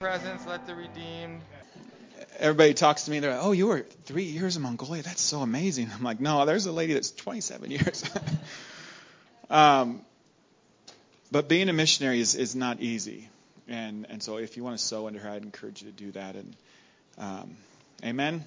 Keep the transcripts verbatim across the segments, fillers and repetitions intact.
Presence, let the redeemed. Everybody talks to me. They're like, "Oh, you were three years in Mongolia. That's so amazing." I'm like, "No, there's a lady that's twenty-seven years." um, but being a missionary is, is not easy, and and so if you want to sow into her, I'd encourage you to do that. And um, amen.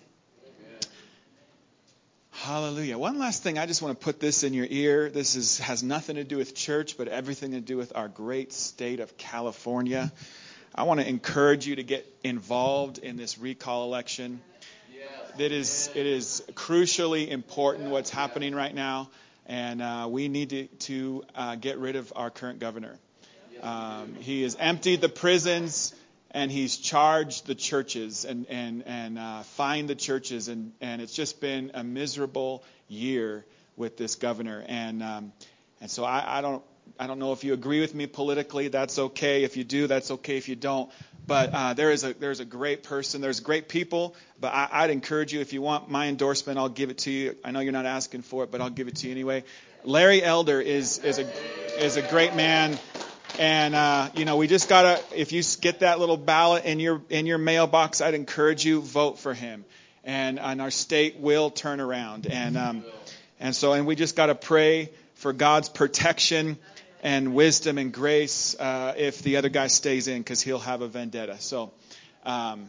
Hallelujah. One last thing, I just want to put this in your ear. This is has nothing to do with church, but everything to do with our great state of California. I want to encourage you to get involved in this recall election. It is it is crucially important what's happening right now, and uh, we need to, to uh, get rid of our current governor. Um, he has emptied the prisons, and he's charged the churches and and and uh, fined the churches, and and it's just been a miserable year with this governor, and um, and so I, I don't. I don't know if you agree with me politically. That's okay. If you do, that's okay. If you don't, but uh, there is a there's a great person. There's great people. But I, I'd encourage you, if you want my endorsement, I'll give it to you. I know you're not asking for it, but I'll give it to you anyway. Larry Elder is is a is a great man, and uh, you know we just gotta. If you get that little ballot in your in your mailbox, I'd encourage you vote for him, and and our state will turn around. And um, and so and we just gotta pray for God's protection and wisdom and grace uh, if the other guy stays in, because he'll have a vendetta. So, um,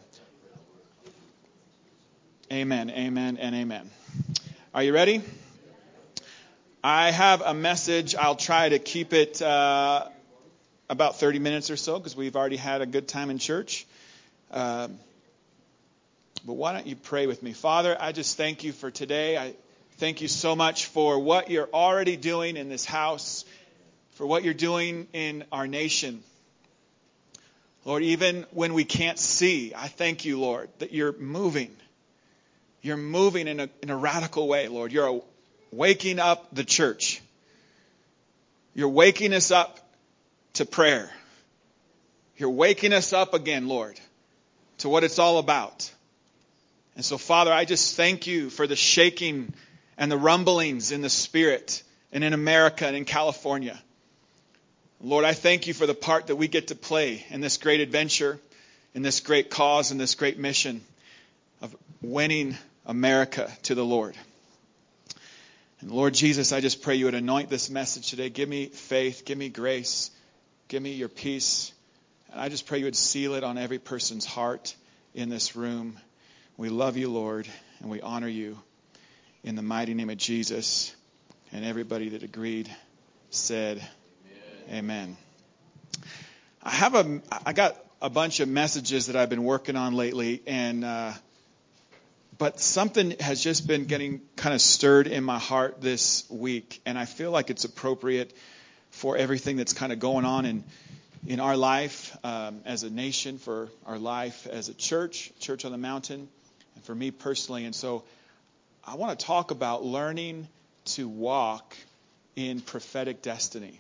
amen, amen, and amen. Are you ready? I have a message. I'll try to keep it uh, about thirty minutes or so, because we've already had a good time in church. Um, but why don't you pray with me? Father, I just thank you for today. I thank you so much for what you're already doing in this house, for what you're doing in our nation. Lord, even when we can't see, I thank you, Lord, that you're moving. You're moving in a, in a radical way, Lord. You're waking up the church. You're waking us up to prayer. You're waking us up again, Lord, to what it's all about. And so, Father, I just thank you for the shaking and the rumblings in the Spirit and in America and in California. Lord, I thank you for the part that we get to play in this great adventure, in this great cause, in this great mission of winning America to the Lord. And Lord Jesus, I just pray you would anoint this message today. Give me faith, give me grace, give me your peace. And I just pray you would seal it on every person's heart in this room. We love you, Lord, and we honor you in the mighty name of Jesus. And everybody that agreed said, Amen. I have a, I got a bunch of messages that I've been working on lately, and uh, but something has just been getting kind of stirred in my heart this week, and I feel like it's appropriate for everything that's kind of going on in in our life um, as a nation, for our life as a church, Church on the Mountain, and for me personally. And so I want to talk about learning to walk in prophetic destiny.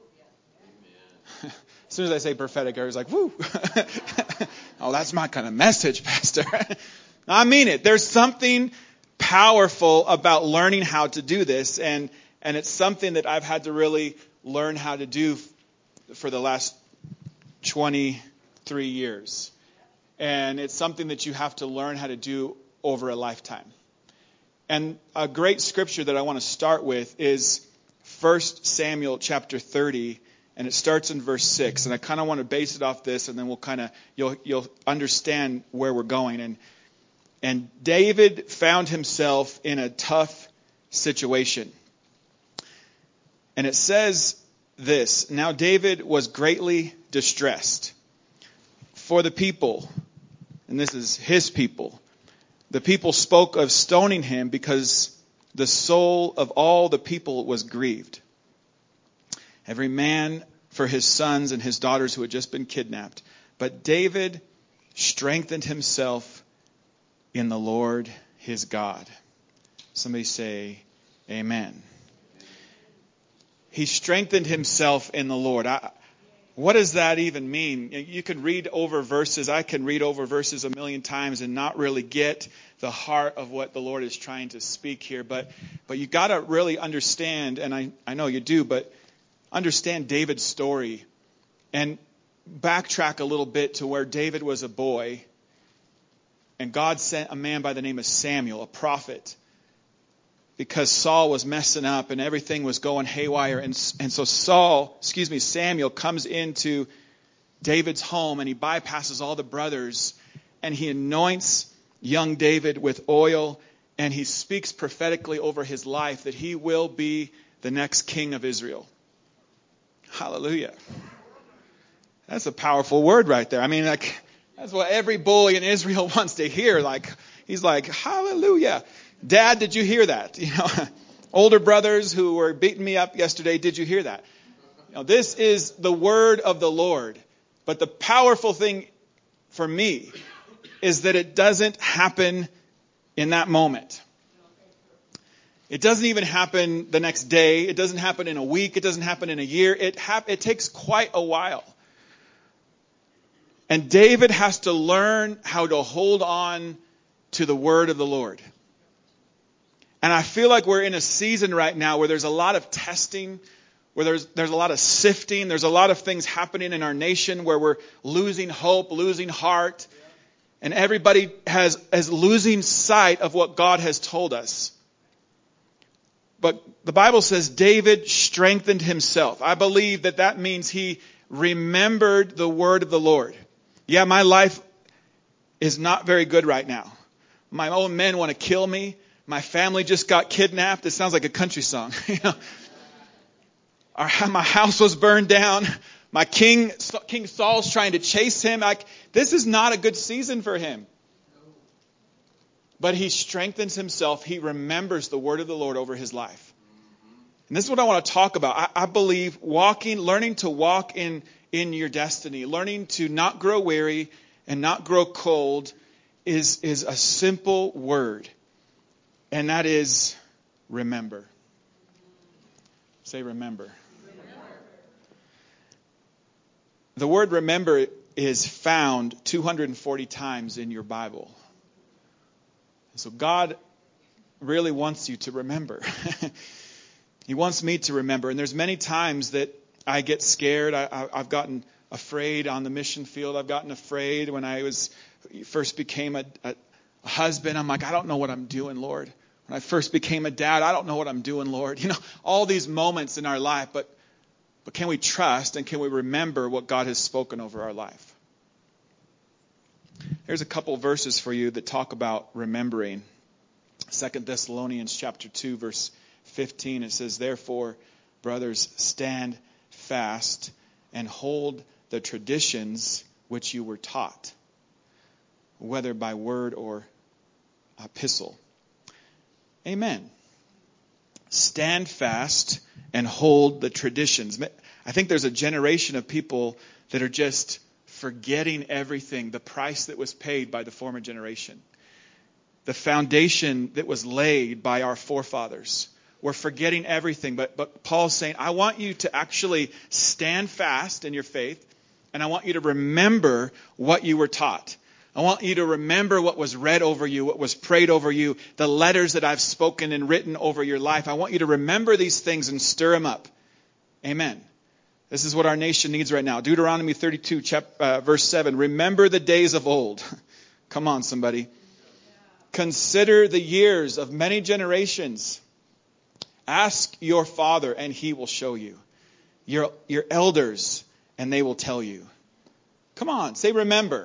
As soon as I say prophetic, everybody's like, woo. Oh, that's my kind of message, Pastor. I mean it. There's something powerful about learning how to do this. And, and it's something that I've had to really learn how to do for the last twenty-three years. And it's something that you have to learn how to do over a lifetime. And a great scripture that I want to start with is First Samuel chapter thirty. And it starts in verse six, and I kind of want to base it off this, and then we'll kind of you'll you'll understand where we're going. And and David found himself in a tough situation. And it says this: Now David was greatly distressed, for the people, and this is his people, the people spoke of stoning him because the soul of all the people was grieved. Every man for his sons and his daughters who had just been kidnapped. But David strengthened himself in the Lord his God. Somebody say, Amen. He strengthened himself in the Lord. I, what does that even mean? You can read over verses. I can read over verses a million times and not really get the heart of what the Lord is trying to speak here. But but you got to really understand, and I, I know you do, but understand David's story. And backtrack a little bit to where David was a boy, and God sent a man by the name of Samuel, a prophet, because Saul was messing up and everything was going haywire. And, and so Saul, excuse me, Samuel comes into David's home and he bypasses all the brothers and he anoints young David with oil and he speaks prophetically over his life that he will be the next king of Israel. Hallelujah. That's a powerful word right there. I mean, like, that's what every boy in Israel wants to hear. Like, he's like, hallelujah. Dad, did you hear that? You know, older brothers who were beating me up yesterday, did you hear that? You know, this is the word of the Lord. But the powerful thing for me is that it doesn't happen in that moment. It doesn't even happen the next day. It doesn't happen in a week. It doesn't happen in a year. It hap- it takes quite a while. And David has to learn how to hold on to the word of the Lord. And I feel like we're in a season right now where there's a lot of testing, where there's there's a lot of sifting, there's a lot of things happening in our nation where we're losing hope, losing heart, and everybody has is losing sight of what God has told us. But the Bible says David strengthened himself. I believe that that means he remembered the word of the Lord. Yeah, my life is not very good right now. My own men want to kill me. My family just got kidnapped. It sounds like a country song. You know? Our, my house was burned down. My king, King Saul's trying to chase him. I, this is not a good season for him. But he strengthens himself. He remembers the word of the Lord over his life. And this is what I want to talk about. I, I believe walking, learning to walk in, in your destiny, learning to not grow weary and not grow cold is, is a simple word. And that is remember. Say remember. Remember. The word remember is found two hundred forty times in your Bible. So God really wants you to remember. He wants me to remember. And there's many times that I get scared. I, I, I've gotten afraid on the mission field. I've gotten afraid when I was first became a, a husband. I'm like, I don't know what I'm doing, Lord. When I first became a dad, I don't know what I'm doing, Lord. You know, all these moments in our life, but but can we trust and can we remember what God has spoken over our life? Here's a couple verses for you that talk about remembering. Second Thessalonians chapter two, verse fifteen, it says, therefore, brothers, stand fast and hold the traditions which you were taught, whether by word or epistle. Amen. Stand fast and hold the traditions. I think there's a generation of people that are just forgetting everything, the price that was paid by the former generation, the foundation that was laid by our forefathers. We're forgetting everything. But, but Paul's saying, I want you to actually stand fast in your faith, and I want you to remember what you were taught. I want you to remember what was read over you, what was prayed over you, the letters that I've spoken and written over your life. I want you to remember these things and stir them up. Amen. This is what our nation needs right now. Deuteronomy thirty-two, chapter, uh, verse seven. Remember the days of old. Come on, somebody. Consider the years of many generations. Ask your father, and he will show you. Your, your elders, and they will tell you. Come on, say remember.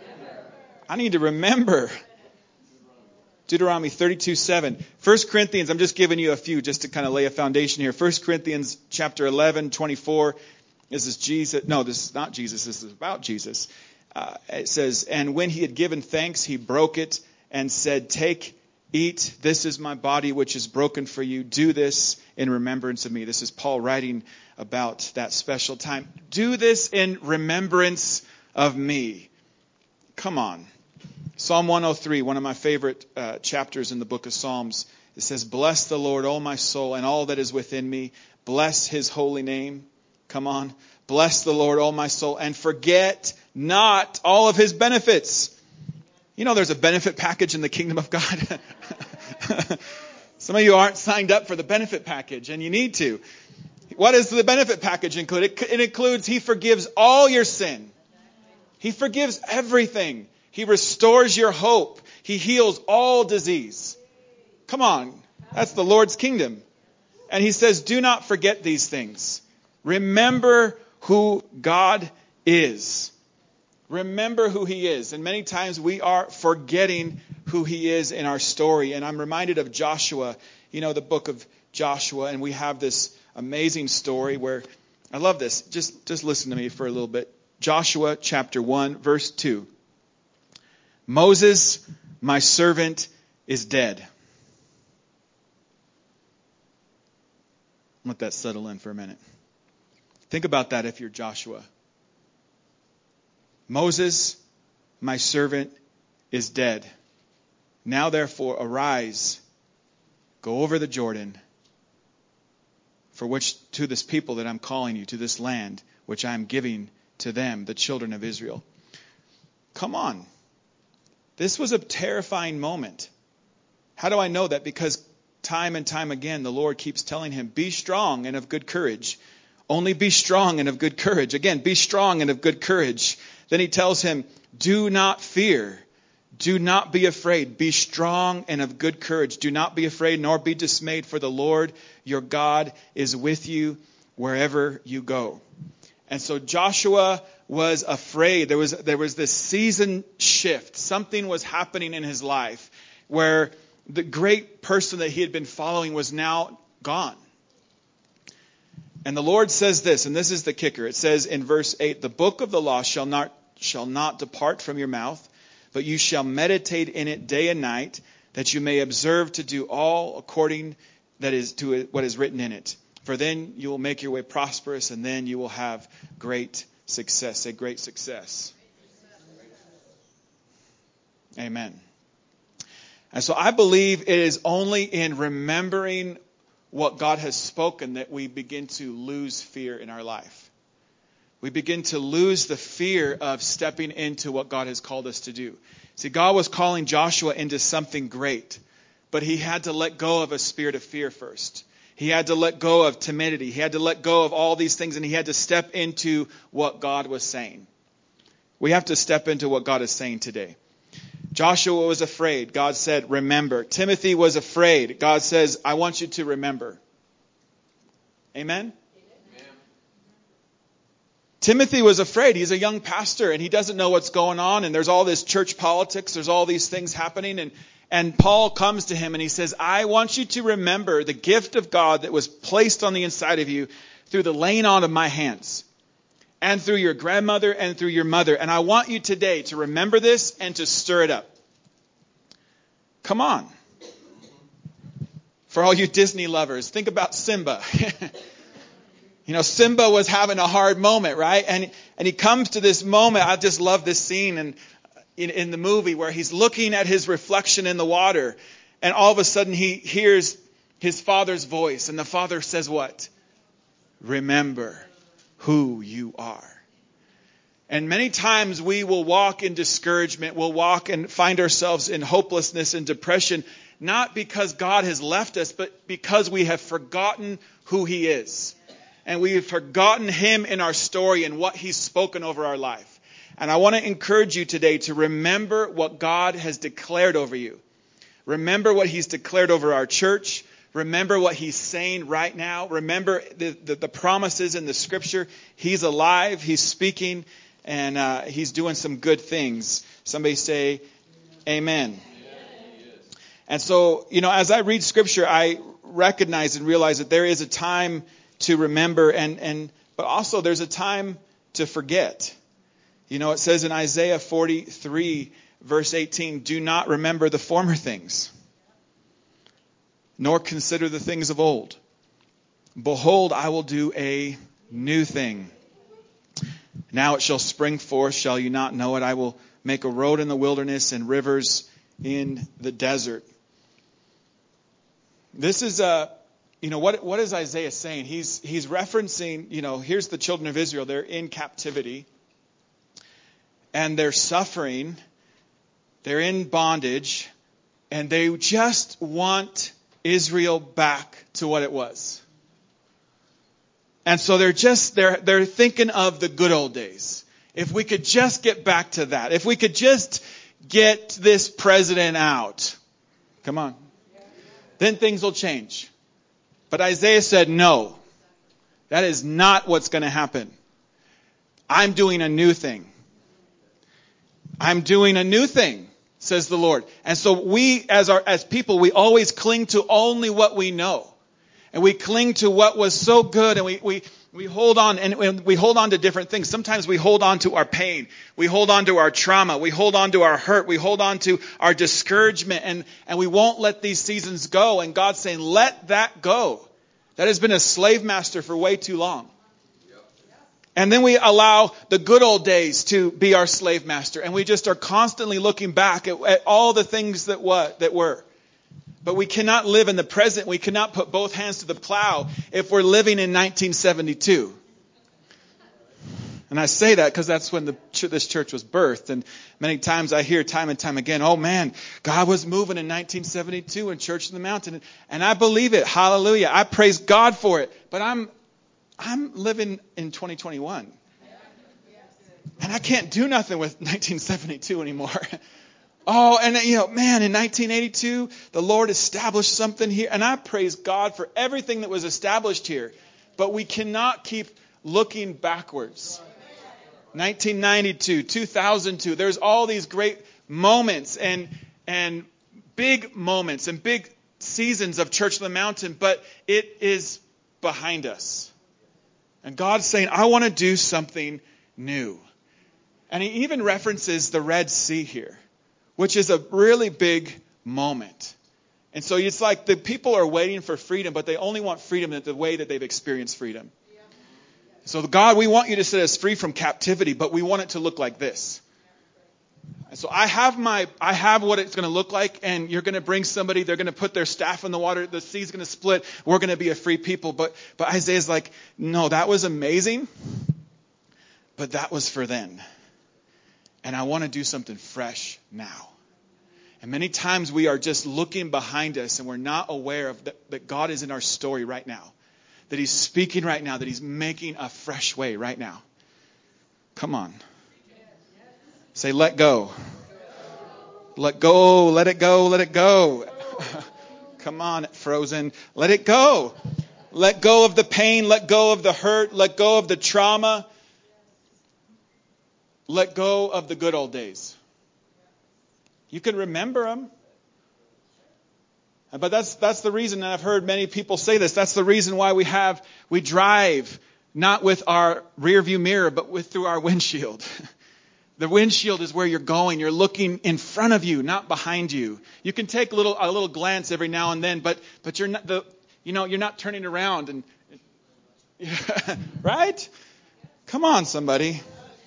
I need to remember. Deuteronomy thirty-two, seven. First Corinthians, I'm just giving you a few just to kind of lay a foundation here. First Corinthians chapter eleven, twenty-four. This is Jesus. No, this is not Jesus. This is about Jesus. Uh, it says, and when he had given thanks, he broke it and said, take, eat. This is my body, which is broken for you. Do this in remembrance of me. This is Paul writing about that special time. Do this in remembrance of me. Come on. Psalm one oh three, one of my favorite uh, chapters in the book of Psalms. It says, bless the Lord, O my soul, and all that is within me. Bless his holy name. Come on. Bless the Lord, O my soul, and forget not all of his benefits. You know there's a benefit package in the kingdom of God. Some of you aren't signed up for the benefit package, and you need to. What does the benefit package include? It, it includes He forgives all your sin. He forgives everything. He restores your hope. He heals all disease. Come on. That's the Lord's kingdom. And He says, do not forget these things. Remember who God is. Remember who He is. And many times we are forgetting who He is in our story. And I'm reminded of Joshua, you know, the book of Joshua. And we have this amazing story where, I love this. Just, just listen to me for a little bit. Joshua chapter one, verse two. Moses, my servant, is dead. Let that settle in for a minute. Think about that if you're Joshua. Moses, my servant, is dead. Now therefore arise, go over the Jordan, for which to this people that I'm calling you, to this land, which I am giving to them, the children of Israel. Come on. This was a terrifying moment. How do I know that? Because time and time again, the Lord keeps telling him, be strong and of good courage. Only be strong and of good courage. Again, be strong and of good courage. Then he tells him, do not fear. Do not be afraid. Be strong and of good courage. Do not be afraid nor be dismayed, for the Lord your God is with you wherever you go. And so Joshua was afraid. There was, there was this season shift. Something was happening in his life where the great person that he had been following was now gone. And the Lord says this, and this is the kicker. It says in verse eight, the book of the law shall not, shall not depart from your mouth, but you shall meditate in it day and night, that you may observe to do all according that is to what is written in it. For then you will make your way prosperous, and then you will have great success. Say great success. Amen. And so I believe it is only in remembering what God has spoken that we begin to lose fear in our life. We begin to lose the fear of stepping into what God has called us to do. See, God was calling Joshua into something great, but he had to let go of a spirit of fear first. He had to let go of timidity. He had to let go of all these things, and he had to step into what God was saying. We have to step into what God is saying today. Joshua was afraid. God said, remember. Timothy was afraid. God says, I want you to remember. Amen? Amen. Timothy was afraid. He's a young pastor, and he doesn't know what's going on, and there's all this church politics. There's all these things happening, and And Paul comes to him and he says, I want you to remember the gift of God that was placed on the inside of you through the laying on of my hands and through your grandmother and through your mother. And I want you today to remember this and to stir it up. Come on. For all you Disney lovers, think about Simba. You know, Simba was having a hard moment, right? And, and he comes to this moment. I just love this scene and In, in the movie where he's looking at his reflection in the water, and all of a sudden he hears his father's voice, and the father says what? Remember who you are. And many times we will walk in discouragement, we'll walk and find ourselves in hopelessness and depression, not because God has left us, but because we have forgotten who he is. And we have forgotten him in our story and what he's spoken over our life. And I want to encourage you today to remember what God has declared over you. Remember what he's declared over our church. Remember what he's saying right now. Remember the, the, the promises in the scripture. He's alive. He's speaking. And uh, he's doing some good things. Somebody say amen. Amen. And so, you know, as I read scripture, I recognize and realize that there is a time to remember. and and But also there's a time to forget. You know, it says in Isaiah forty-three, verse eighteen, do not remember the former things, nor consider the things of old. Behold, I will do a new thing. Now it shall spring forth, shall you not know it? I will make a road in the wilderness and rivers in the desert. This is a, you know, what what is Isaiah saying? He's he's referencing, you know, here's the children of Israel. They're in captivity. And they're suffering, they're in bondage, and they just want Israel back to what it was. And so they're just, they're, they're thinking of the good old days. If we could just get back to that. If we could just get this president out. Come on. Then things will change. But Isaiah said, no. That is not what's going to happen. I'm doing a new thing. I'm doing a new thing, says the Lord. And so we, as our, as people, we always cling to only what we know. And we cling to what was so good, and we, we, we hold on, and we hold on to different things. Sometimes we hold on to our pain. We hold on to our trauma. We hold on to our hurt. We hold on to our discouragement, and, and we won't let these seasons go. And God's saying, let that go. That has been a slave master for way too long. And then we allow the good old days to be our slave master. And we just are constantly looking back at, at all the things that what that were. But we cannot live in the present. We cannot put both hands to the plow if we're living in nineteen seventy-two. And I say that because that's when the, this church was birthed. And many times I hear time and time again, oh man, God was moving in nineteen seventy-two in Church in the Mountain. And I believe it. Hallelujah. I praise God for it. But I'm I'm living in twenty twenty-one. And I can't do nothing with nineteen seventy-two anymore. Oh, and you know, man, in nineteen eighty-two, the Lord established something here. And I praise God for everything that was established here. But we cannot keep looking backwards. nineteen ninety-two, two thousand two, there's all these great moments and and big moments and big seasons of Church on the Mountain, but it is behind us. And God's saying, I want to do something new. And he even references the Red Sea here, which is a really big moment. And so it's like the people are waiting for freedom, but they only want freedom in the way that they've experienced freedom. So God, we want you to set us free from captivity, but we want it to look like this. And so I have my, I have what it's going to look like, and you're going to bring somebody, they're going to put their staff in the water, the sea's going to split, we're going to be a free people. But, but Isaiah's like, no, that was amazing, but that was for then. And I want to do something fresh now. And many times we are just looking behind us and we're not aware of that, that God is in our story right now. That he's speaking right now, that he's making a fresh way right now. Come on. Say, let go. Let go, let it go, let it go. Come on, Frozen. Let it go. Let go of the pain, let go of the hurt, let go of the trauma. Let go of the good old days. You can remember them. But that's that's the reason, and I've heard many people say this, that's the reason why we have, we drive not with our rear view mirror, but with through our windshield. The windshield is where you're going. You're looking in front of you, not behind you. You can take a little a little glance every now and then, but but you're not the you know you're not turning around and right? Come on, somebody.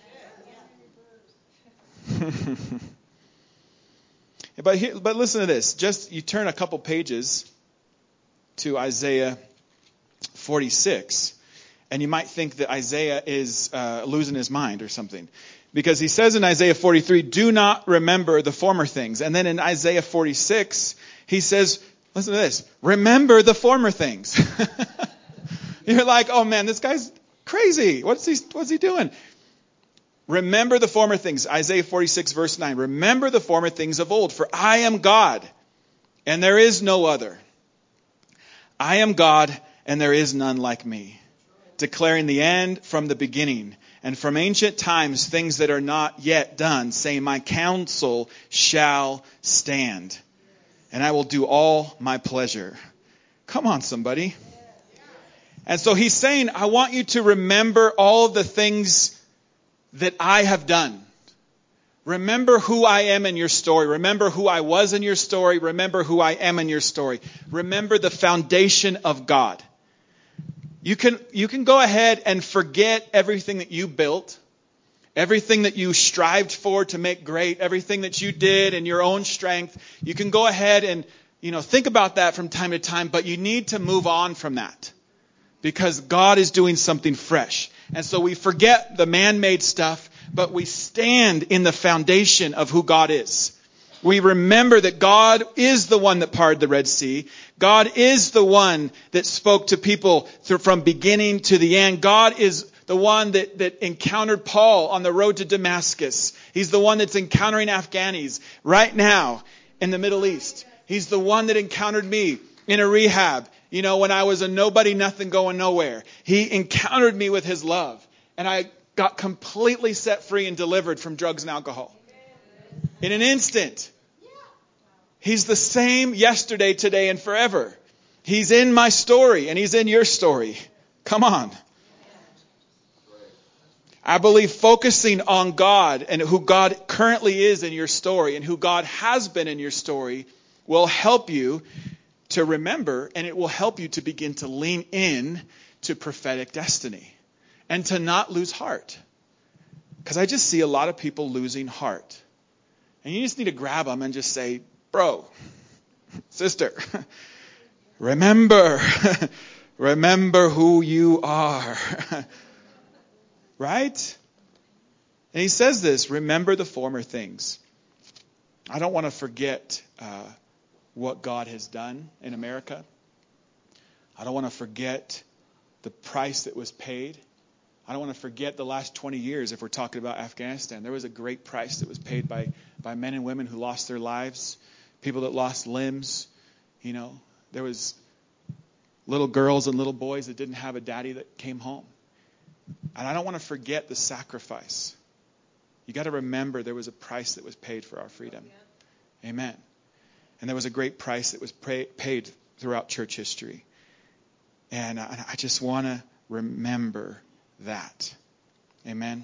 But here, but listen to this. Just you turn a couple pages to Isaiah forty-six, and you might think that Isaiah is uh, losing his mind or something, because he says in Isaiah forty-three, "Do not remember the former things," and then in Isaiah forty-six, he says, "Listen to this: remember the former things." You're like, "Oh man, this guy's crazy. What's he? What's he doing?" Remember the former things. Isaiah forty-six verse nine. Remember the former things of old, for I am God, and there is no other. I am God, and there is none like me, declaring the end from the beginning, and from ancient times things that are not yet done, saying, my counsel shall stand, and I will do all my pleasure. Come on, somebody. And so he's saying, I want you to remember all of the things that I have done. Remember who I am in your story. Remember who I was in your story. Remember who I am in your story. Remember the foundation of God. You can, you can go ahead and forget everything that you built, everything that you strived for to make great, everything that you did in your own strength. You can go ahead and, you know, think about that from time to time, but you need to move on from that because God is doing something fresh. And so we forget the man-made stuff, but we stand in the foundation of who God is. We remember that God is the one that parted the Red Sea. God is the one that spoke to people through, from beginning to the end. God is the one that, that encountered Paul on the road to Damascus. He's the one that's encountering Afghanis right now in the Middle East. He's the one that encountered me in a rehab, you know, when I was a nobody, nothing, going nowhere. He encountered me with his love. And I got completely set free and delivered from drugs and alcohol. In an instant. He's the same yesterday, today, and forever. He's in my story and he's in your story. Come on. I believe focusing on God and who God currently is in your story and who God has been in your story will help you to remember, and it will help you to begin to lean in to prophetic destiny and to not lose heart. Because I just see a lot of people losing heart. And you just need to grab them and just say, bro, sister, remember, remember who you are. Right? And he says this, remember the former things. I don't want to forget uh, what God has done in America. I don't want to forget the price that was paid. I don't want to forget the last twenty years if we're talking about Afghanistan. There was a great price that was paid by, by men and women who lost their lives, people that lost limbs. You know, there was little girls and little boys that didn't have a daddy that came home. And I don't want to forget the sacrifice. You got to remember there was a price that was paid for our freedom. Amen. And there was a great price that was pay, paid throughout church history. And I, I just want to remember that. Amen.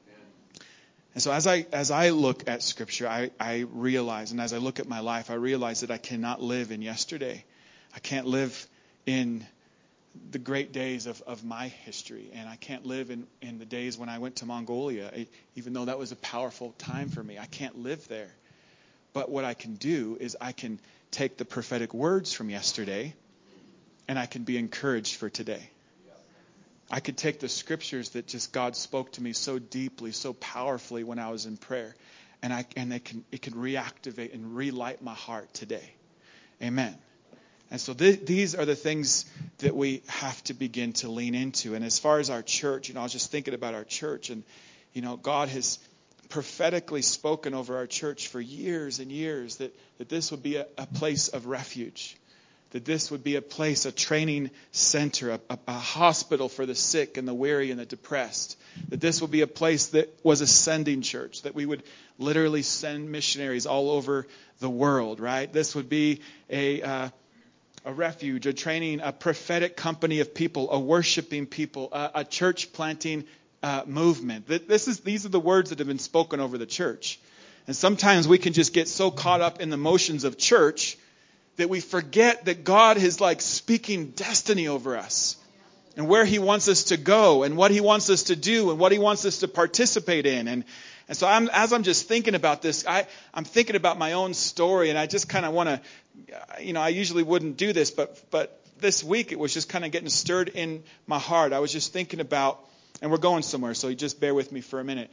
And so as I as I look at Scripture, I, I realize, and as I look at my life, I realize that I cannot live in yesterday. I can't live in the great days of, of my history. And I can't live in, in the days when I went to Mongolia, I, even though that was a powerful time for me. I can't live there. But what I can do is I can take the prophetic words from yesterday and I can be encouraged for today. I could take the scriptures that just God spoke to me so deeply, so powerfully when I was in prayer, and I and it can it can reactivate and relight my heart today. Amen. And so th- these are the things that we have to begin to lean into. And as far as our church, you know, I was just thinking about our church, and you know, God has prophetically spoken over our church for years and years that, that this would be a, a place of refuge. That this would be a place, a training center, a, a, a hospital for the sick and the weary and the depressed. That this would be a place that was a sending church, that we would literally send missionaries all over the world, right? This would be a uh, a refuge, a training, a prophetic company of people, a worshiping people, a, a church planting uh, movement. This is these are the words that have been spoken over the church. And sometimes we can just get so caught up in the motions of church that we forget that God is like speaking destiny over us and where he wants us to go and what he wants us to do and what he wants us to participate in. And and so I'm, as I'm just thinking about this, I, I'm thinking about my own story, and I just kind of want to, you know, I usually wouldn't do this, but but this week it was just kind of getting stirred in my heart. I was just thinking about, and we're going somewhere, so you just bear with me for a minute.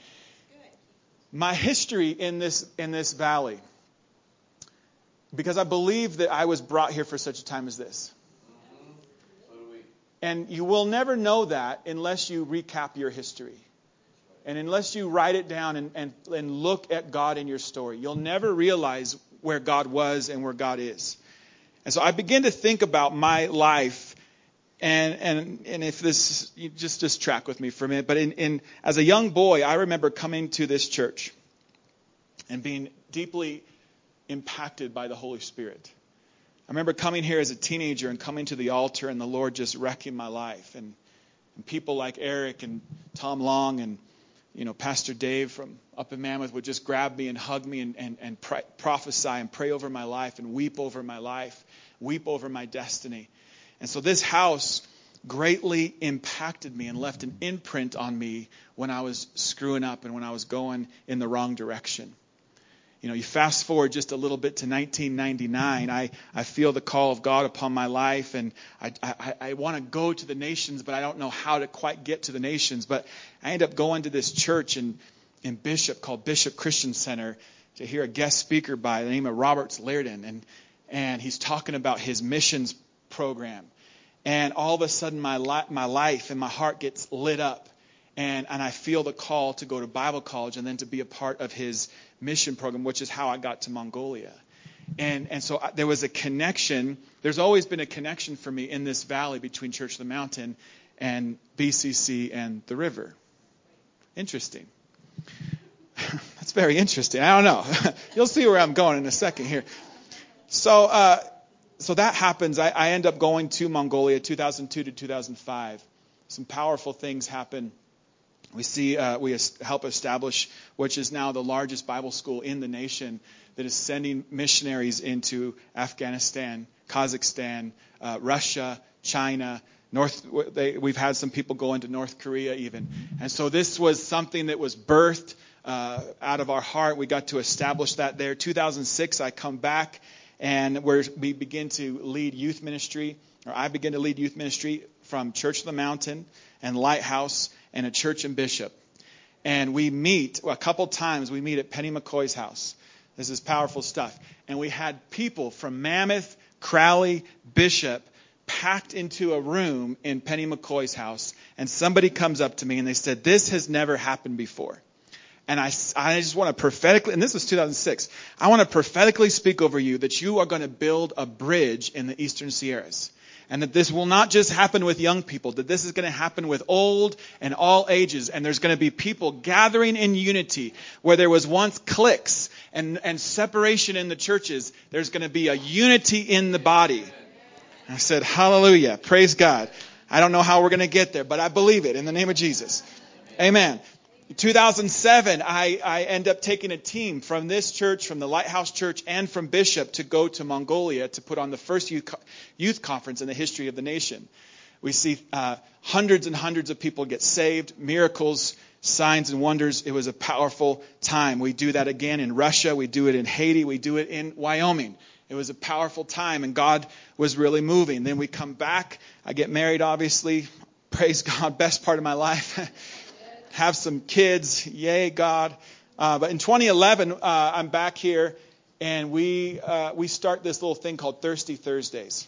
My history in this in this valley. Because I believe that I was brought here for such a time as this. So do we. And you will never know that unless you recap your history. And unless you write it down and, and, and look at God in your story. You'll never realize where God was and where God is. And so I begin to think about my life. And and, and if this, you just, just track with me for a minute. But in, in as a young boy, I remember coming to this church and being deeply impacted by the Holy Spirit. I remember coming here as a teenager and coming to the altar and the Lord just wrecking my life. And, and people like Eric and Tom Long and, you know, Pastor Dave from up in Mammoth would just grab me and hug me and, and, and pray, prophesy and pray over my life and weep over my life, weep over my destiny. And so this house greatly impacted me and left an imprint on me when I was screwing up and when I was going in the wrong direction. You know, you fast forward just a little bit to nineteen ninety-nine. I, I feel the call of God upon my life, and I, I, I want to go to the nations, but I don't know how to quite get to the nations. But I end up going to this church in, in Bishop called Bishop Christian Center, to hear a guest speaker by the name of Robert Liardon, and and he's talking about his missions program. And all of a sudden, my li- my life and my heart gets lit up, and and I feel the call to go to Bible college and then to be a part of his mission program, which is how I got to Mongolia. And and so there was a connection. There's always been a connection for me in this valley between Church of the Mountain and B C C and the river. Interesting. That's very interesting. I don't know. You'll see where I'm going in a second here. So uh, so that happens. I, I end up going to Mongolia two thousand two to two thousand five. Some powerful things happen. We see uh, we help establish, which is now the largest Bible school in the nation, that is sending missionaries into Afghanistan, Kazakhstan, uh, Russia, China, North. They, we've had some people go into North Korea even. And so this was something that was birthed uh, out of our heart. We got to establish that there. two thousand six, I come back, and we're, we begin to lead youth ministry, or I begin to lead youth ministry from Church of the Mountain and Lighthouse and a church in Bishop. And we meet, well, a couple times, we meet at Penny McCoy's house. This is powerful stuff. And we had people from Mammoth, Crowley, Bishop packed into a room in Penny McCoy's house. And somebody comes up to me and they said, this has never happened before. And I, I just want to prophetically, and this was two thousand six, I want to prophetically speak over you that you are going to build a bridge in the Eastern Sierras. And that this will not just happen with young people, that this is going to happen with old and all ages. And there's going to be people gathering in unity where there was once cliques and, and separation in the churches. There's going to be a unity in the body. And I said, hallelujah, praise God. I don't know how we're going to get there, but I believe it in the name of Jesus. Amen. In two thousand seven, I, I end up taking a team from this church, from the Lighthouse Church, and from Bishop to go to Mongolia to put on the first youth, youth conference in the history of the nation. We see uh, hundreds and hundreds of people get saved, miracles, signs and wonders. It was a powerful time. We do that again in Russia. We do it in Haiti. We do it in Wyoming. It was a powerful time, and God was really moving. Then we come back. I get married, obviously. Praise God, best part of my life. Have some kids. Yay, God. Uh, but in twenty eleven, uh, I'm back here, and we uh, we start this little thing called Thirsty Thursdays.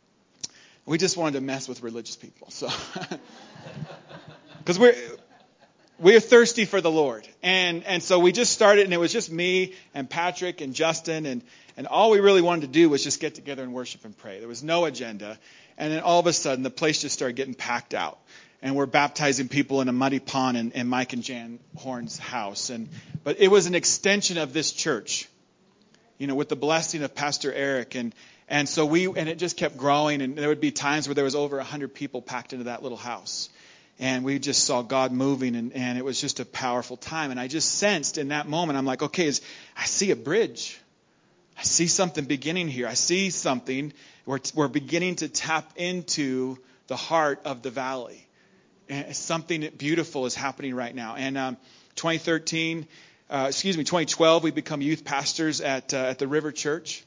We just wanted to mess with religious people. So, because we're we're thirsty for the Lord. And and so we just started, and it was just me and Patrick and Justin, and, and all we really wanted to do was just get together and worship and pray. There was no agenda. And then all of a sudden, the place just started getting packed out. And we're baptizing people in a muddy pond in, in Mike and Jan Horn's house. And but it was an extension of this church, you know, with the blessing of Pastor Eric. And and so we and it just kept growing. And there would be times where there was over a hundred people packed into that little house. And we just saw God moving, and, and it was just a powerful time. And I just sensed in that moment, I'm like, okay, is, I see a bridge. I see something beginning here. I see something. We're, we're beginning to tap into the heart of the valley. And something beautiful is happening right now. And um, twenty thirteen, uh, excuse me, twenty twelve, we become youth pastors at uh, at the River Church.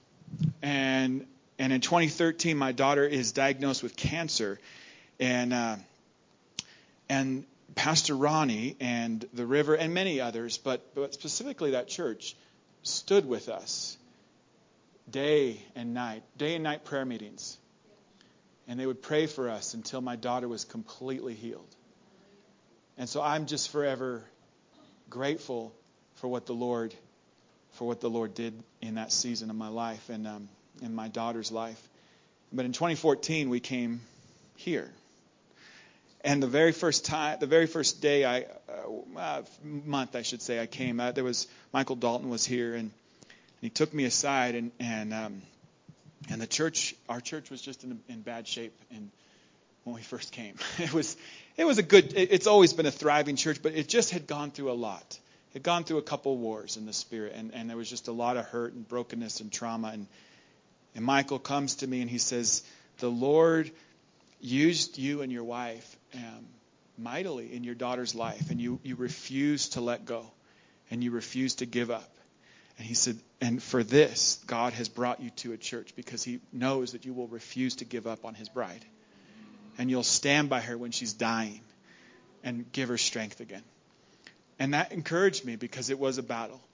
And and in twenty thirteen, my daughter is diagnosed with cancer. And uh, and Pastor Ronnie and the River and many others, but but specifically that church, stood with us day and night, day and night prayer meetings. And they would pray for us until my daughter was completely healed. And so I'm just forever grateful for what the Lord, for what the Lord did in that season of my life and um, in my daughter's life. But in twenty fourteen, we came here. And the very first time, the very first day, I uh, uh, month I should say, I came. Uh, there was Michael Dalton was here, and, and he took me aside, and and. Um, And the church, our church was just in, in bad shape and when we first came. It was it was a good, it, it's always been a thriving church, but it just had gone through a lot. It had gone through a couple wars in the spirit, and, and there was just a lot of hurt and brokenness and trauma. And, and Michael comes to me and he says, the Lord used you and your wife um, mightily in your daughter's life, and you, you refused to let go, and you refused to give up. And he said, and for this, God has brought you to a church because he knows that you will refuse to give up on his bride. And you'll stand by her when she's dying and give her strength again. And that encouraged me because it was a battle.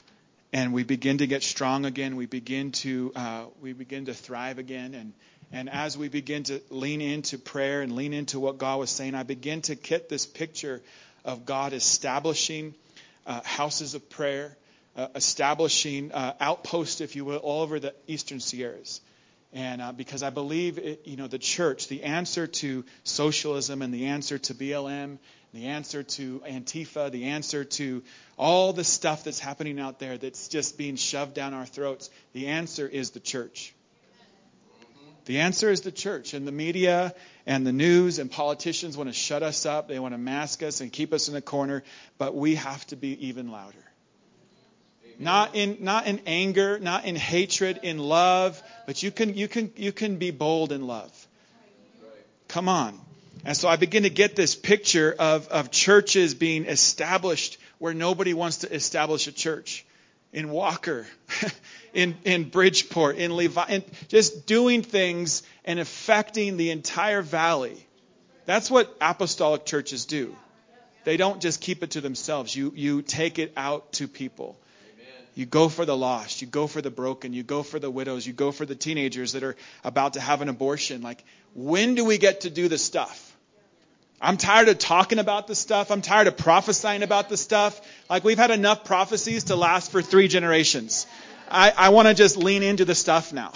and we begin to get strong again. We begin to uh, we begin to thrive again. And and as we begin to lean into prayer and lean into what God was saying, I begin to get this picture of God establishing uh, houses of prayer, uh, establishing uh, outposts, if you will, all over the Eastern Sierras. And uh, because I believe, it, you know, the church, the answer to socialism and the answer to B L M, the answer to Antifa, the answer to all the stuff that's happening out there that's just being shoved down our throats, the answer is the church. The answer is the church. And the media and the news and politicians want to shut us up. They want to mask us and keep us in a corner. But we have to be even louder. Not in not in anger, not in hatred, in love, but you can you can you can be bold in love. Come on. And so I begin to get this picture of, of churches being established where nobody wants to establish a church. In Walker, in in Bridgeport, in Levi, and just doing things and affecting the entire valley. That's what apostolic churches do. They don't just keep it to themselves. You you take it out to people. You go for the lost. You go for the broken. You go for the widows. You go for the teenagers that are about to have an abortion. Like, when do we get to do the stuff? I'm tired of talking about the stuff. I'm tired of prophesying about the stuff. Like, we've had enough prophecies to last for three generations. I, I want to just lean into the stuff now.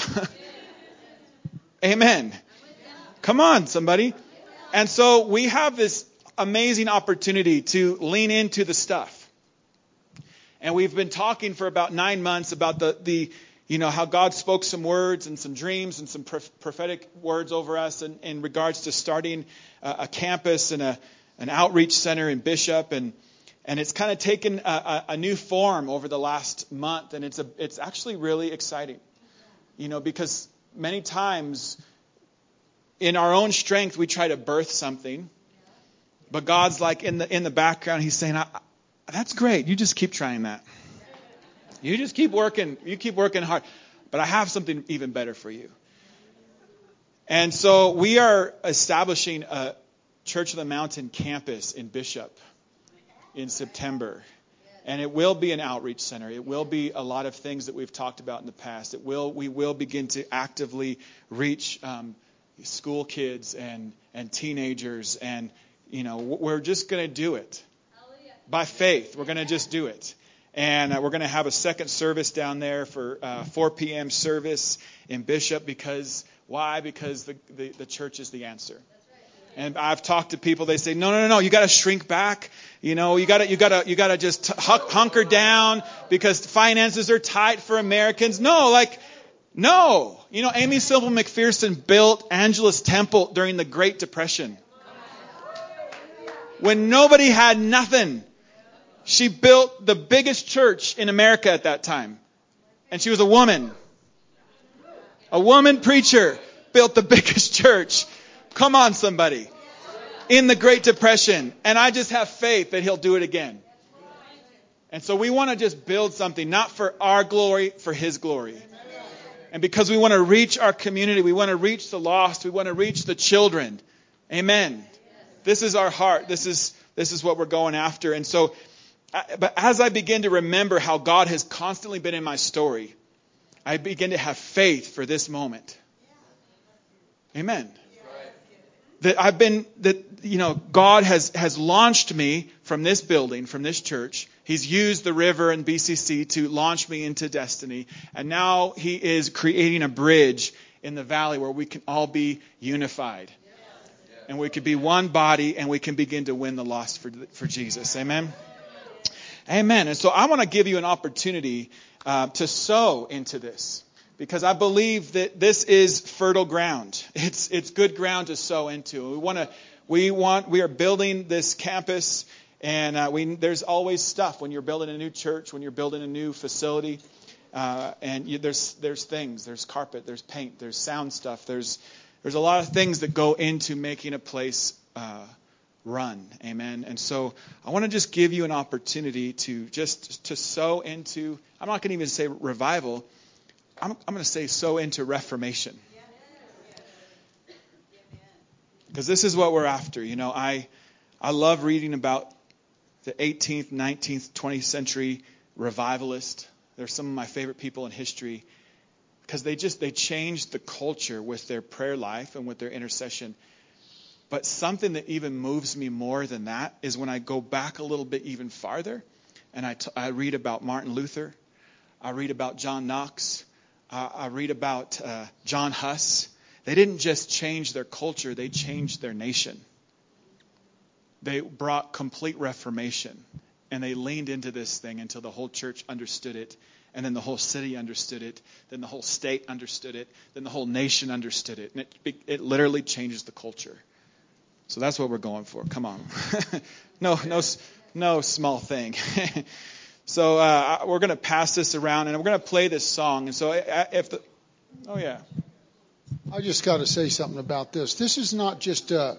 Amen. Come on, somebody. And so we have this amazing opportunity to lean into the stuff. And we've been talking for about nine months about the, the you know, how God spoke some words and some dreams and some prophetic words over us in, in regards to starting a, a campus and a, an outreach center in Bishop. And and it's kind of taken a, a, a new form over the last month. And it's a it's actually really exciting, you know, because many times in our own strength, we try to birth something. But God's like in the in the background, he's saying, I, that's great. You just keep trying that. You just keep working. You keep working hard. But I have something even better for you. And so we are establishing a Church of the Mountain campus in Bishop in September. And it will be an outreach center. It will be a lot of things that we've talked about in the past. It will. We will begin to actively reach um, school kids and, and teenagers. And, you know, we're just going to do it. By faith, we're going to just do it. And uh, we're going to have a second service down there for uh, four p.m. service in Bishop. Because, why? Because the, the, the church is the answer. And I've talked to people, they say, no, no, no, no, you got to shrink back. You know, you got to you got to you got to just h- hunker down because finances are tight for Americans. No, like, no. You know, Amy Silver McPherson built Angelus Temple during the Great Depression. When nobody had nothing. She built the biggest church in America at that time. And she was a woman. A woman preacher built the biggest church. Come on, somebody. In the Great Depression. And I just have faith that he'll do it again. And so we want to just build something, not for our glory, for his glory. And because we want to reach our community, we want to reach the lost, we want to reach the children. Amen. This is our heart. This is this is what we're going after. And so But as I begin to remember how God has constantly been in my story, I begin to have faith for this moment. Amen. That I've been, that, you know, God has, has launched me from this building, from this church. He's used the river and B C C to launch me into destiny. And now he is creating a bridge in the valley where we can all be unified. And we can be one body and we can begin to win the lost for, for Jesus. Amen. Amen. And so I want to give you an opportunity uh, to sow into this, because I believe that this is fertile ground. It's it's good ground to sow into. We want to we want we are building this campus, and uh, we there's always stuff when you're building a new church, when you're building a new facility, uh, and you, there's there's things, there's carpet, there's paint, there's sound stuff, there's there's a lot of things that go into making a place Uh, run. Amen. And so I want to just give you an opportunity to just to sow into, I'm not going to even say revival. I'm, I'm going to say sow into reformation. Because this is what we're after. You know, I I love reading about the eighteenth, nineteenth, twentieth century revivalist. They're some of my favorite people in history because they just they changed the culture with their prayer life and with their intercession. But something that even moves me more than that is when I go back a little bit even farther, and I, t- I read about Martin Luther, I read about John Knox, uh, I read about uh, John Huss. They didn't just change their culture, they changed their nation. They brought complete reformation, and they leaned into this thing until the whole church understood it, and then the whole city understood it, then the whole state understood it, then the whole nation understood it, and it, it literally changes the culture. So that's what we're going for. Come on. no, no, no small thing. So uh, we're going to pass this around, and we're going to play this song. And so if the, oh yeah. I just got to say something about this. This is not just a,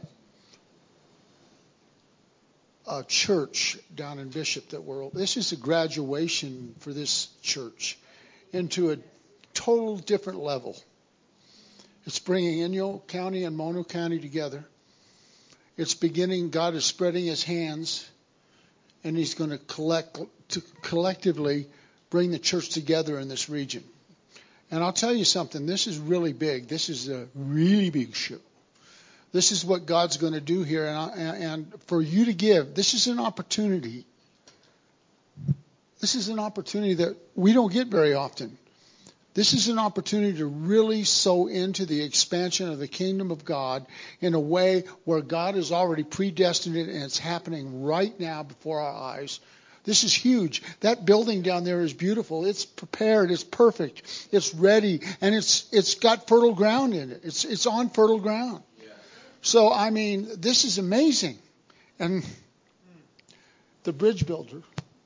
a church down in Bishop that we're. This is a graduation for this church into a total different level. It's bringing Inyo County and Mono County together. It's beginning. God is spreading His hands, and He's going to collect to collectively bring the church together in this region. And I'll tell you something, this is really big. This is a really big show. This is what God's going to do here. And, I, and for you to give, this is an opportunity. This is an opportunity that we don't get very often. This is an opportunity to really sow into the expansion of the kingdom of God in a way where God has already predestined it, and it's happening right now before our eyes. This is huge. That building down there is beautiful. It's prepared. It's perfect. It's ready. And it's it's got fertile ground in it. It's it's on fertile ground. Yeah. So, I mean, this is amazing. And the bridge builder,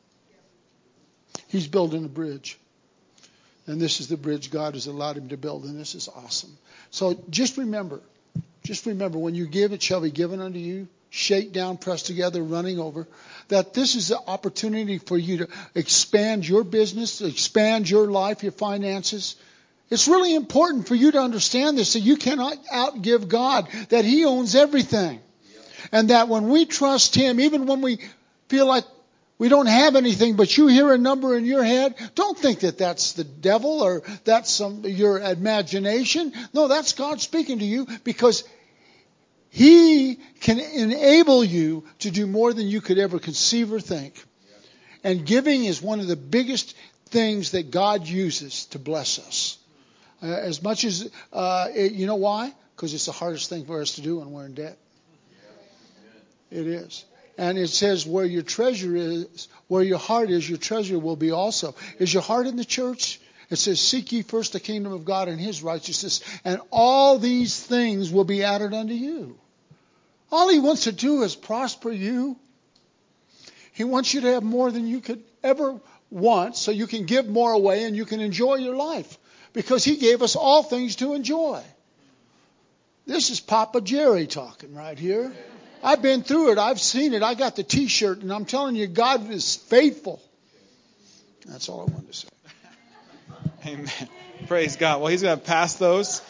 he's building a bridge. And this is the bridge God has allowed him to build. And this is awesome. So just remember, just remember, when you give, it shall be given unto you. Shake down, press together, running over, that this is an opportunity for you to expand your business, expand your life, your finances. It's really important for you to understand this, that you cannot outgive God, that He owns everything. Yep. And that when we trust Him, even when we feel like we don't have anything, but you hear a number in your head, don't think that that's the devil or that's some your imagination. No, that's God speaking to you, because He can enable you to do more than you could ever conceive or think. And giving is one of the biggest things that God uses to bless us. Uh, as much as, uh, it, you know why? Because it's the hardest thing for us to do when we're in debt. It is. And it says where your treasure is, where your heart is, your treasure will be also. Is your heart in the church? It says, seek ye first the kingdom of God and His righteousness, and all these things will be added unto you. All He wants to do is prosper you. He wants you to have more than you could ever want, so you can give more away and you can enjoy your life. Because He gave us all things to enjoy. This is Papa Jerry talking right here. I've been through it. I've seen it. I got the T-shirt, and I'm telling you, God is faithful. That's all I wanted to say. Amen. Praise God. Well, he's going to pass those.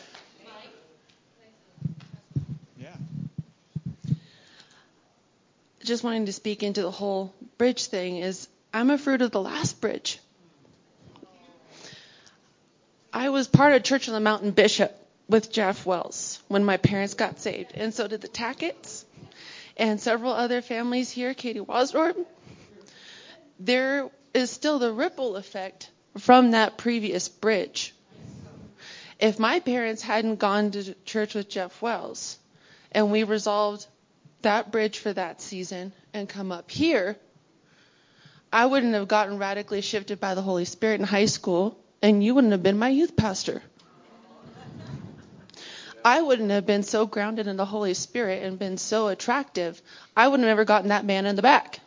Yeah. Just wanting to speak into the whole bridge thing is, I'm a fruit of the last bridge. I was part of Church on the Mountain Bishop with Jeff Wells when my parents got saved. And so did the Tackett's and several other families here, Katie Wasdorp. There is still the ripple effect from that previous bridge. If my parents hadn't gone to church with Jeff Wells and we resolved that bridge for that season and come up here, I wouldn't have gotten radically shifted by the Holy Spirit in high school, and you wouldn't have been my youth pastor. I wouldn't have been so grounded in the Holy Spirit and been so attractive. I wouldn't have ever gotten that man in the back.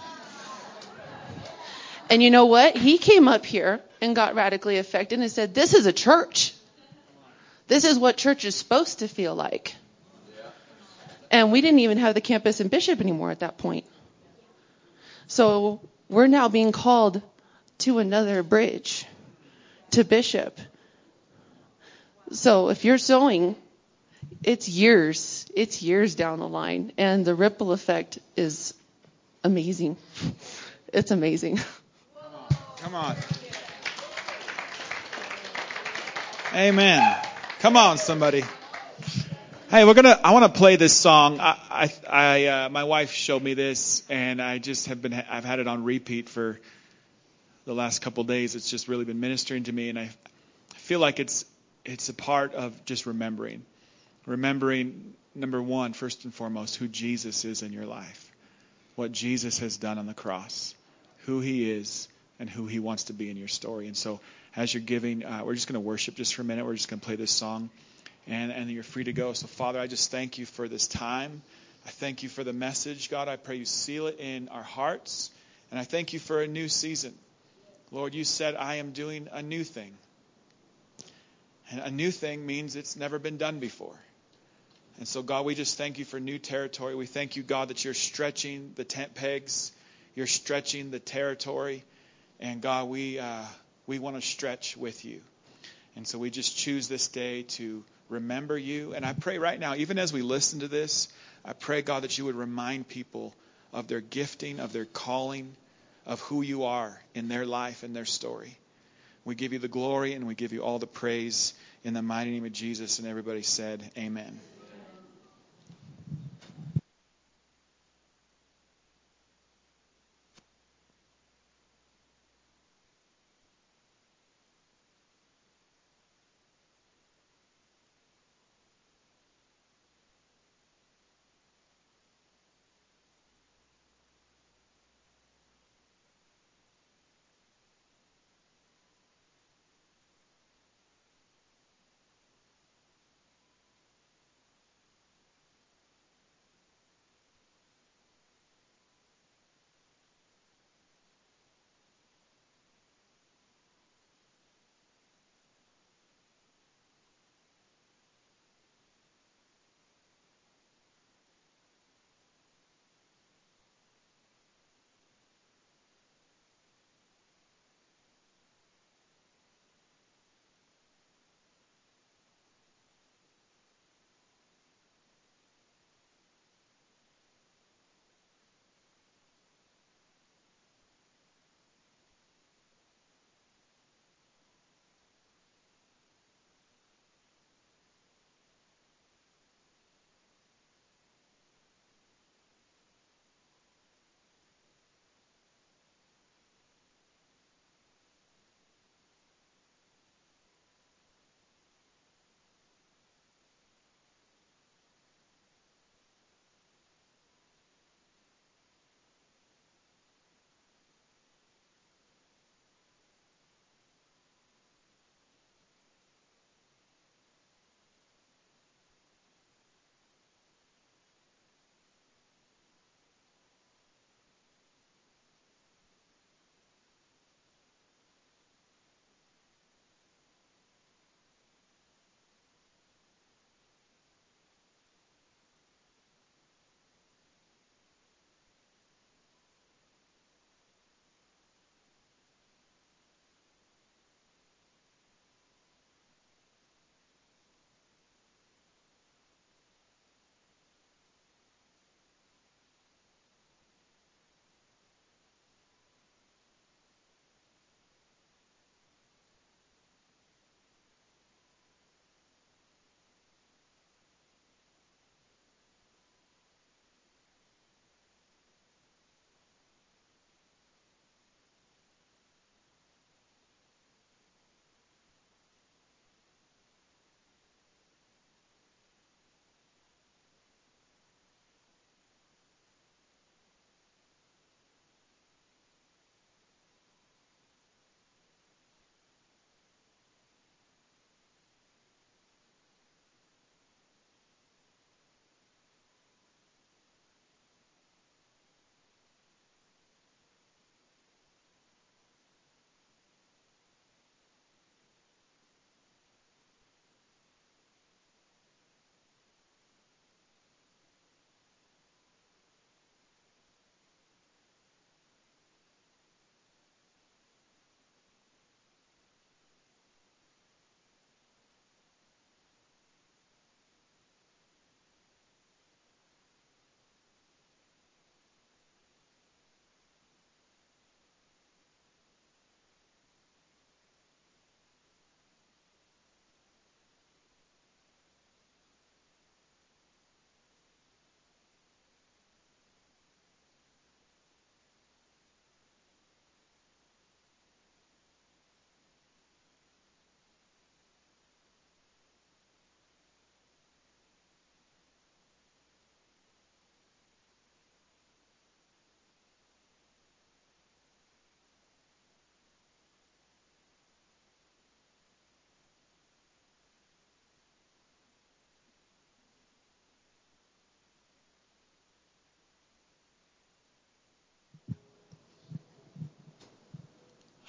And you know what? He came up here and got radically affected and said, this is a church. This is what church is supposed to feel like. And we didn't even have the campus in Bishop anymore at that point. So we're now being called to another bridge, to Bishop. So if you're sowing, it's years, it's years down the line. And the ripple effect is amazing. It's amazing. Come on. Amen. Come on, somebody. Hey, we're gonna. I want to play this song. I, I, I uh, my wife showed me this, and I just have been. I've had it on repeat for the last couple of days. It's just really been ministering to me, and I, I feel like it's it's a part of just remembering, remembering number one, first and foremost, who Jesus is in your life, what Jesus has done on the cross, who He is, and who He wants to be in your story. And so, as you're giving, uh, we're just going to worship just for a minute. We're just going to play this song. And, and you're free to go. So, Father, I just thank you for this time. I thank you for the message. God, I pray you seal it in our hearts. And I thank you for a new season. Lord, you said, I am doing a new thing. And a new thing means it's never been done before. And so, God, we just thank you for new territory. We thank you, God, that you're stretching the tent pegs. You're stretching the territory. And, God, we, uh, we want to stretch with you. And so we just choose this day to remember you. And I pray right now, even as we listen to this, I pray, God, that you would remind people of their gifting, of their calling, of who you are in their life and their story. We give you the glory and we give you all the praise in the mighty name of Jesus. And everybody said, amen.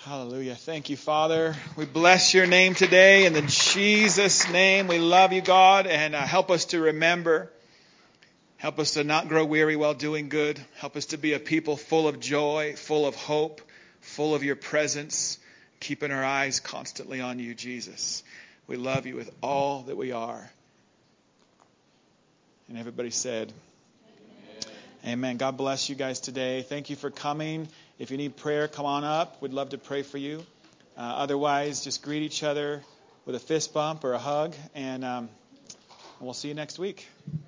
Hallelujah. Thank you, Father. We bless your name today. In the Jesus' name, we love you, God, and uh, help us to remember. Help us to not grow weary while doing good. Help us to be a people full of joy, full of hope, full of your presence, keeping our eyes constantly on you, Jesus. We love you with all that we are. And everybody said, Amen. Amen. God bless you guys today. Thank you for coming. If you need prayer, come on up. We'd love to pray for you. Uh, otherwise, just greet each other with a fist bump or a hug, and um, we'll see you next week.